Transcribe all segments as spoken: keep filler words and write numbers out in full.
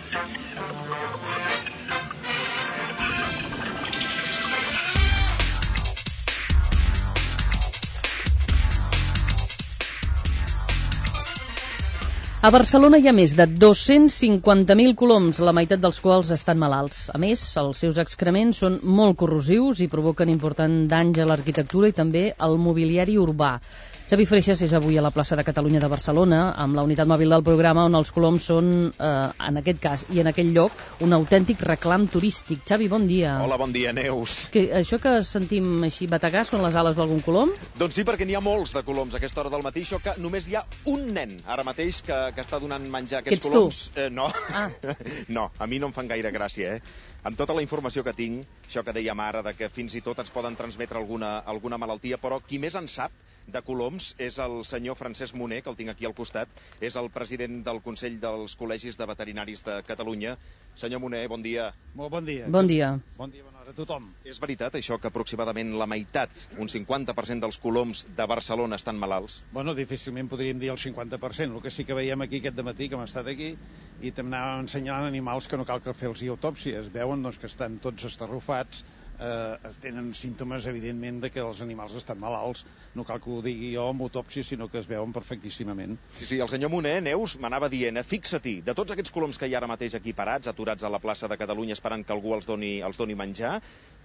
A Barcelona hi ha més de dos-cents cinquanta mil coloms, la meitat dels quals estan malalts. A més, els seus excrements són molt corrosius i provoquen important danys a l'arquitectura i també al mobiliari urbà. Xavi Freixas és avui a la plaça de Catalunya de Barcelona amb la unitat mòbil del programa on els coloms són, eh, en aquest cas i en aquell lloc, un autèntic reclam turístic. Xavi, bon dia. Hola, bon dia, Neus. Que, això que sentim així bategar són les ales d'algun colom? Doncs sí, perquè n'hi ha molts de coloms a aquesta hora del matí, això que només hi ha un nen ara mateix que, que està donant menjar a aquests que ets coloms. Tu? Eh, no. Ah. No, a mi no em fan gaire gràcia, eh? Amb tota la informació que tinc, això que dèiem ara, de que fins i tot ens poden transmetre alguna, alguna malaltia, però qui més en sap de coloms és el senyor Francesc Moner, que el tinc aquí al costat, és el president del Consell dels Col·legis de Veterinaris de Catalunya. Senyor Moner, bon dia. Molt bon dia. Bon dia. Bon dia, bona hora a tothom. És veritat això que aproximadament la meitat, un cinquanta per cent dels coloms de Barcelona estan malalts? Bueno, difícilment podríem dir el cinquanta per cent. El que sí que veiem aquí aquest dematí, que hem estat aquí, i també anàvem ensenyant animals que no cal que fer-los autòpsia. Es veuen doncs, que estan tots estarrufats, eh, tenen símptomes, evidentment, de que els animals estan malalts. No cal que ho digui jo amb autòpsia, sinó que es veuen perfectíssimament. Sí, sí, el senyor Moner, Neus, m'anava dient, fixa-t'hi, de tots aquests coloms que hi ha ara mateix aquí parats, aturats a la plaça de Catalunya esperant que algú els doni, els doni menjar,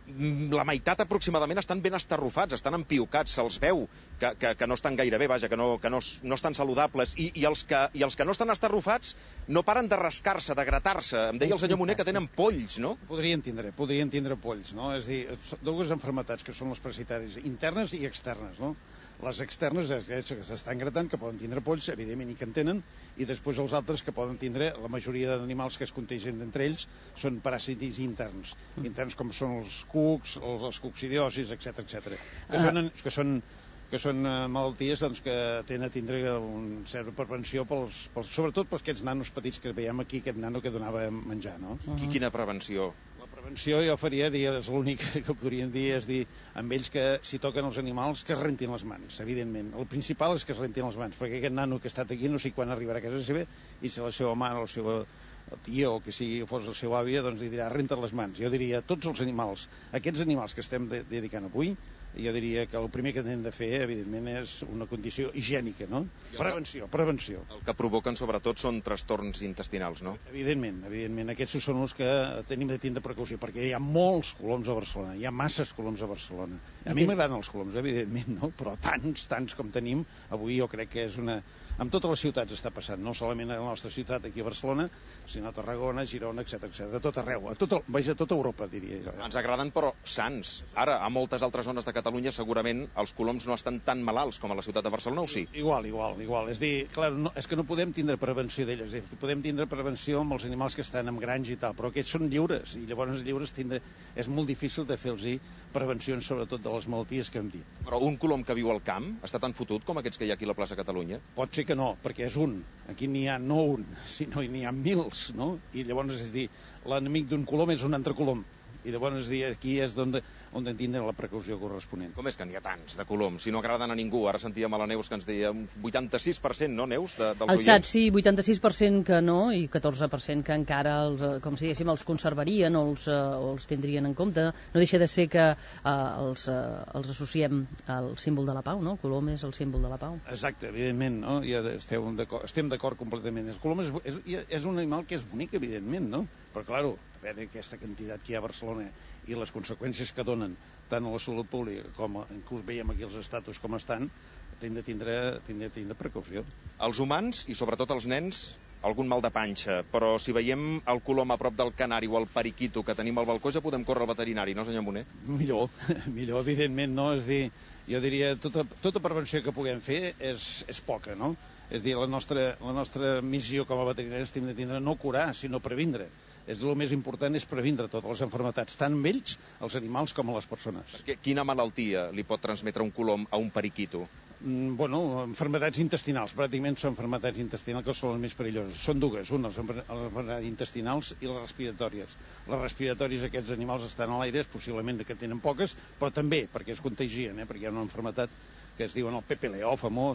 la meitat aproximadament estan ben estarrufats, estan empiucats, se'ls veu que, que, que no estan gaire bé, vaja, que no, que no, no estan saludables, i, i, els que, i els que no estan estarrufats no paren de rascar-se, de gratar-se. Em deia el senyor Moner que tenen polls, no? Podrien tindre, podrien tindre polls, no? És a dir, dues malalties que són les parasitàries internes i externes, no? Les externes, que s'estan gratant, que poden tindre polls, evidentment, i que en tenen, i després els altres que poden tindre, la majoria d'animals que es contagien entre ells són paràsitis interns, mm. interns com són els cucs, els, els coccidiosis, etcètera, etcètera, que, ah. són, que són que són uh, malalties doncs, que tenen a tindre un cert prevenció, pels, pels, sobretot per aquests nanos petits que veiem aquí, aquest nano que donava menjar, no? Uh -huh. Quina prevenció? La prevenció jo faria, dir, és l'únic que podríem dir, és dir, amb ells que si toquen els animals que es rentin les mans, evidentment. El principal és que es rentin les mans, perquè aquest nano que ha estat aquí no sé quan arribarà a casa seva i si la seva mare o la seva tia o que sigui fos la seva àvia, doncs li dirà renta't les mans. Jo diria, tots els animals, aquests animals que estem de dedicant avui, jo diria que el primer que hem de fer, evidentment, és una condició higiènica, no? Prevenció, prevenció. El que provoquen, sobretot, són trastorns intestinals, no? Evidentment, evidentment. Aquests són els que tenim de tindre precaució, perquè hi ha molts coloms a Barcelona, hi ha masses coloms a Barcelona. A mi m'agraden els coloms, evidentment, no? Però tants, tants com tenim, avui jo crec que és una... Amb totes les ciutats està passant, no solament a la nostra ciutat, aquí a Barcelona, sinó a Tarragona, Girona, etcètera, etcètera, a tot arreu, a tot el, vaja, a tota Europa, diria jo. Ens agraden, però sans. Ara, a moltes altres zones de Catalunya, segurament, els coloms no estan tan malalts com a la ciutat de Barcelona, o sí? Igual, igual, igual. És dir, clar, no, és que no podem tindre prevenció d'elles, podem tindre prevenció amb els animals que estan en granja i tal, però aquests són lliures, i llavors lliures tindre... és molt difícil de fer-los prevencions, sobretot de les malalties que hem dit. Però un colom que viu al camp està tan fotut com aquests que hi ha aquí a la plaça Catalunya? Pot ser que no, perquè és un. Aquí n'hi ha no un, sinó n'hi ha mils, no? I llavors, és dir, l'enemic d'un colom és un altre colom. I llavors, és dir, aquí és on, on tindre la precaució corresponent. Com és que n'hi ha tants de coloms? Si no agraden a ningú. Ara sentíem a la Neus que ens deia un vuitanta-sis per cent, no, Neus, de, dels oients? El xat, sí, vuitanta-sis per cent que no i catorze per cent que encara, els, com si diguéssim, els conservarien o els, o els tindrien en compte. No deixa de ser que eh, els, eh, els associem al símbol de la pau, no? El colom és el símbol de la pau. Exacte, evidentment, no? Ja estem d'acord completament. El colom és, és, és un animal que és bonic, evidentment, no? Però, clar, a veure aquesta quantitat que hi ha a Barcelona i les conseqüències que donen tant a la salut pública com a, inclús veiem aquí els estatus com estan, hem de tindre, tindre, tindre precaució. Els humans, i sobretot els nens, algun mal de panxa, però si veiem el colom a prop del canari o el periquito que tenim al balcó ja podem córrer al veterinari, no, senyor Moner? Millor, millor, evidentment, no? És dir, jo diria, tota, tota prevenció que puguem fer és, és poca, no? És dir, la nostra, la nostra missió com a veterinaris hem de tindre no curar, sinó previndre. És el més important és previndre totes les malalties, tant amb ells, els animals, com a les persones. Perquè quina malaltia li pot transmetre un colom a un periquito? Mm, bueno, malalties intestinals, pràcticament són malalties intestinals que són les més perilloses. Són dues, una, les malalties intestinals i les respiratòries. Les respiratòries, aquests animals estan a l'aire, possiblement que tenen poques, però també perquè es contagien, eh? Perquè hi ha una malaltia que es diuen el P P L O famós,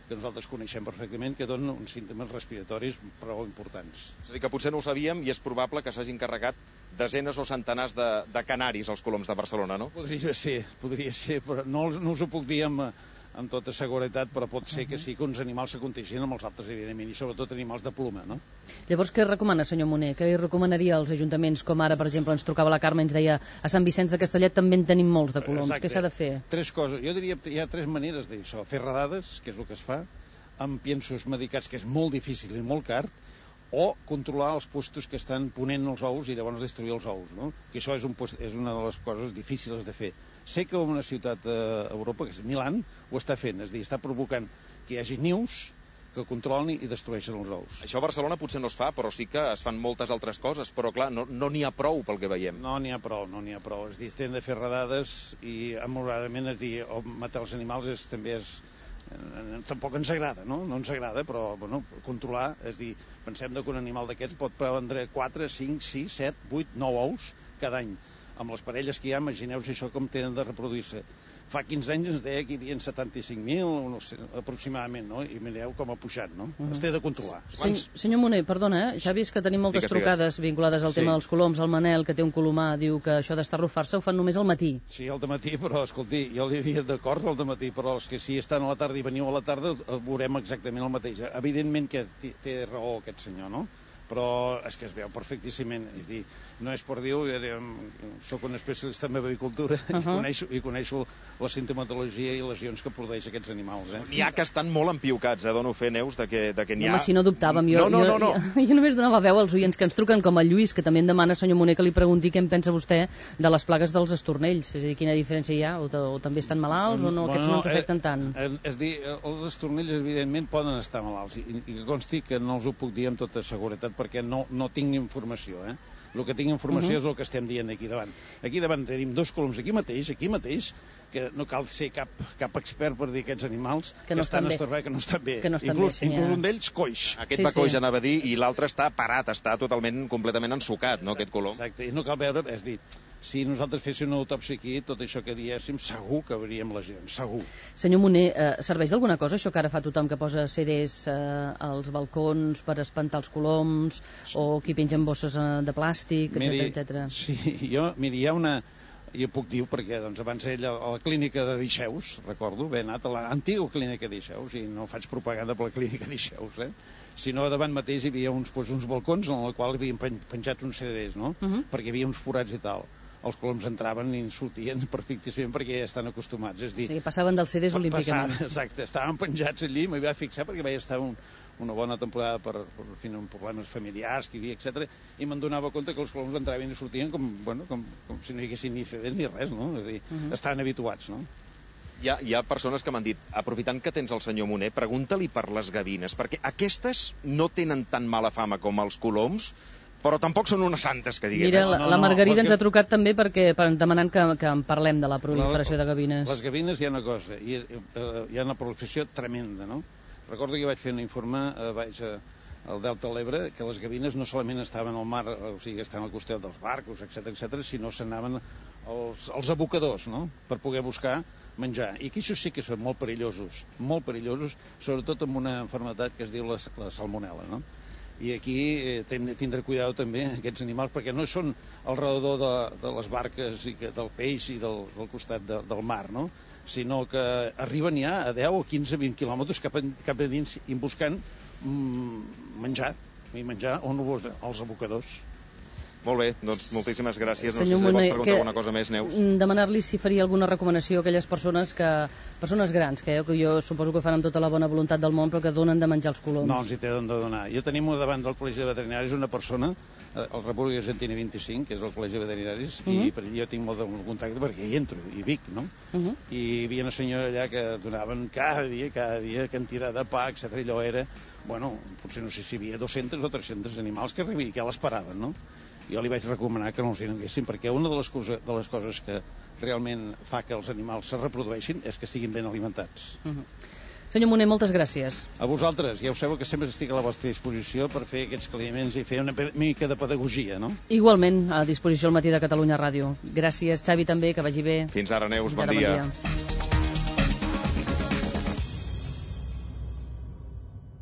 que nosaltres coneixem perfectament, que donen uns símptomes respiratoris prou importants. És a dir, que potser no ho sabíem i és probable que s'hagin carregat desenes o centenars de, de canaris als coloms de Barcelona, no? Podria ser, podria ser, però no, no us ho puc dir amb, amb tota seguretat, però pot ser que sí que uns animals se contingien amb els altres, evidentment, i sobretot animals de ploma, no? Llavors, què recomana, senyor Moner? Què recomanaria als ajuntaments, com ara, per exemple, ens trucava la Carme i ens deia a Sant Vicenç de Castellet també en tenim molts de coloms. Exacte. Què s'ha de fer? Tres coses. Jo diria que hi ha tres maneres d'això. Fer redades, que és el que es fa, amb piensos medicats, que és molt difícil i molt car, o controlar els puestos que estan ponent els ous i llavors destruir els ous, no? Que això és, un, és una de les coses difícils de fer. Sé que una ciutat d'Europa, que és Milan, ho està fent, és a dir, està provocant que hi hagi nius que controlen i destrueixen els ous. Això a Barcelona potser no es fa, però sí que es fan moltes altres coses, però clar, no n'hi no ha prou pel que veiem. No n'hi ha prou, no n'hi ha prou. És a dir, estem de fer redades i amoradament, és a dir, o matar els animals és, també és... Eh, tampoc ens agrada, no? No ens agrada, però bueno, controlar, és a dir, pensem que un animal d'aquests pot prendre quatre, cinc, sis, set, vuit, nou ous cada any. Amb les parelles que hi ha, imagineu-vos això com tenen de reproduir-se. Fa quinze anys ens deia que hi havia setanta-cinc mil, no sé, aproximadament, no? I mireu com ha pujat, no? Uh -huh. Es té de controlar. Sen senyor Moner, perdona, eh? Ja ha vist que tenim moltes digues, trucades digues. vinculades al sí. tema dels coloms. El Manel, que té un colomar, diu que això d'estarrufar-se ho fan només al matí. Sí, al matí, però, escolti, jo li diria d'acord al matí, però els que sí estan a la tarda i veniu a la tarda, veurem exactament el mateix. Evidentment que té raó aquest senyor, no? Però és que es veu perfectíssimament. És dir, no és per dir, jo soc un especialista en avicultura uh -huh. i, coneixo, i coneixo la sintomatologia i lesions que produeix aquests animals. Eh? N'hi ha que estan molt empiucats, eh? Dono fe, Neus, de que, de que n'hi ha... Home, si no dubtàvem. Jo, no, no, no, no. Jo, jo només donava veu als oients que ens truquen, com el Lluís, que també em demana, senyor Moner, que li pregunti què en pensa vostè de les plagues dels estornells. És a dir, quina diferència hi ha? O, o també estan malalts o no? Bueno, aquests no ens afecten tant? Eh, és a dir, els estornells, evidentment, poden estar malalts. I, i que consti que no us ho puc dir amb tota seguretat, perquè no, no tinc informació, eh? El que tinc informació uh -huh. és el que estem dient aquí davant. Aquí davant tenim dos coloms aquí mateix, aquí mateix, que no cal ser cap, cap expert per dir aquests animals que, no que estan estorvats, que no estan bé. Que no estan inclús, bé, inclús un d'ells coix. Aquest sí, va coix, sí. anava a dir, i l'altre està parat, està totalment, completament ensucat, no, aquest colom? Exacte, i no cal veure, és dir, si nosaltres féssim una autòpsia aquí, tot això que diéssim, segur que veuríem lesions, segur. Senyor Moner, eh, serveix d'alguna cosa això que ara fa tothom que posa C Ds eh, als balcons per espantar els coloms, o qui pengen bosses eh, de plàstic, etcètera, etcètera? Sí, jo, miri, hi ha una... Jo puc dir, perquè doncs, abans ell a la clínica de Dixeus, recordo, haver anat a l'antiga clínica de Dixeus, i no faig propaganda per la clínica de Dixeus, eh? sinó davant mateix hi havia uns, doncs, uns balcons en els quals havien penjats uns C Ds, no? Uh -huh. Perquè hi havia uns forats i tal. Els coloms entraven i sortien perfectíssimament perquè ja estan acostumats. És dir, sí, passaven dels C Ds olímpicament. Passar, exacte, estaven penjats allí, m'hi vaig fixar perquè vaig estar un, una bona temporada per, per fer problemes familiars que hi havia, etcètera, i me'n donava compte que els coloms entraven i sortien com, bueno, com, com si no hi haguessin ni C Ds ni res, no? És a dir, uh -huh. estaven habituats, no? Hi ha, hi ha persones que m'han dit, aprofitant que tens el senyor Moner, pregunta-li per les gavines, perquè aquestes no tenen tan mala fama com els coloms, però tampoc són unes santes, que diguem. Mira, no, la, no, la Margarida no, ens ha trucat també perquè per, demanant que, que en parlem de la proliferació de gavines. Les gavines hi ha una cosa, hi ha, hi ha una proliferació tremenda, no? Recordo que vaig fer un informe, eh, vaig a, al Delta de l'Ebre, que les gavines no solament estaven al mar, o sigui, estaven al costat dels barcos, etcètera, etcètera, sinó s'anaven als, als abocadors, no?, per poder buscar menjar. I que això sí que són molt perillosos, molt perillosos, sobretot amb una malaltia que es diu la, la salmonel·la, no? I aquí eh, tindre cuidado també aquests animals, perquè no són al redador de, de les barques i que, del peix i del, del costat de, del mar, no?, sinó que arriben ja a deu o quinze, vint quilòmetres cap a, cap a dins i buscant mm, menjar, i menjar on ho als abocadors. Molt bé, doncs moltíssimes gràcies. Senyor no sé si Moner, vols preguntar alguna cosa més, Neus. Demanar-li si faria alguna recomanació a aquelles persones que, persones grans, que, que jo suposo que ho fan amb tota la bona voluntat del món, però que donen de menjar els coloms. No, els hi tenen de donar. Jo tenim davant del Col·legi de Veterinaris una persona, el República Argentina vint-i-cinc, que és el Col·legi de Veterinaris, uh -huh. i per allà jo tinc molt de contacte perquè hi entro, i Vic, no? Uh -huh. I hi havia una senyora allà que donaven cada dia, cada dia, quantitat de pa, etcètera. Allò era, bueno, potser no sé si hi havia dos-cents o tres-cents animals que arribien i que l'esperaven, no? Jo li vaig recomanar que no els hi neguessin, perquè una de les, coses, de les coses que realment fa que els animals se reprodueixin és que estiguin ben alimentats. Uh -huh. Senyor Moner, moltes gràcies. A vosaltres, ja ho sabeu que sempre estic a la vostra disposició per fer aquests aclariments i fer una mica de pedagogia, no? Igualment, a disposició al Matí de Catalunya Ràdio. Gràcies, Xavi, també, que vagi bé. Fins ara, Neus, Fins bon ara, dia. Bon dia.